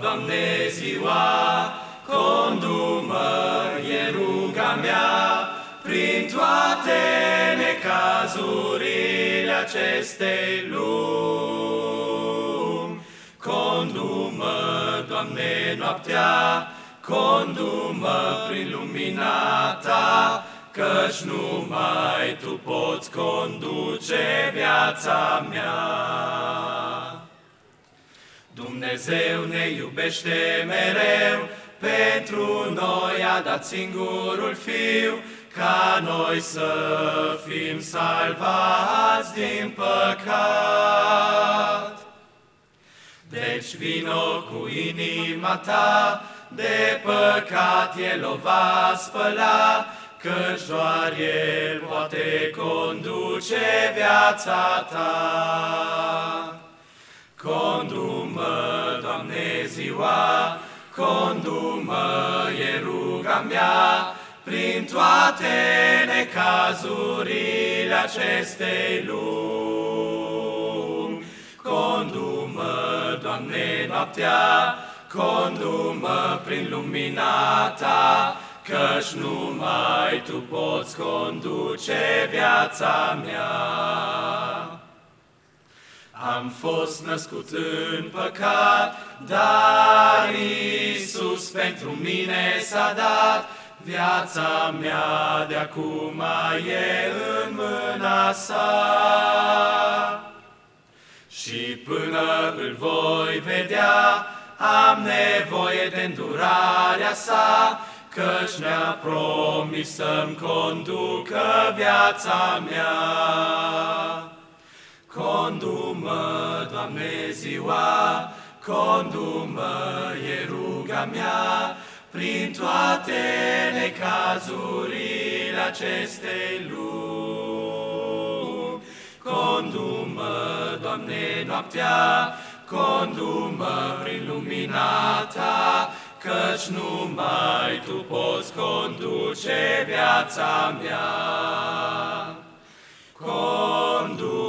Doamne, ziua, condu-mă, e ruga mea, prin toate necazurile acestei lumi. Condu-mă, Doamne, noaptea, condu-mă prin lumina Ta, căci numai Tu poți conduce viața mea. Dumnezeu ne iubește mereu, pentru noi a dat singurul Fiu, ca noi să fim salvați din păcat. Deci vino cu inima ta, de păcat El o va spăla, căci doar El poate conduce viața ta. Condu-mă, Doamne, ziua, condu-mă, e ruga mea, prin toate necazurile acestei lumi. Condu-mă, Doamne, noaptea, condu-mă prin lumina Ta, căci numai Tu poți conduce viața mea. Am fost născut în păcat, dar Iisus pentru mine s-a dat. Viața mea de acum e în mâna Sa. Și până Îl voi vedea, am nevoie de îndurarea Sa, căci ne-a promis să-mi conducă viața mea. Condu-mă, Doamne, ziua, condu-mă, e ruga mea, prin toate necazurile acestei lumi. Condu-mă, Doamne, noaptea, condu-mă prin lumina Ta, căci numai Tu poți conduce viața mea. Condu-mă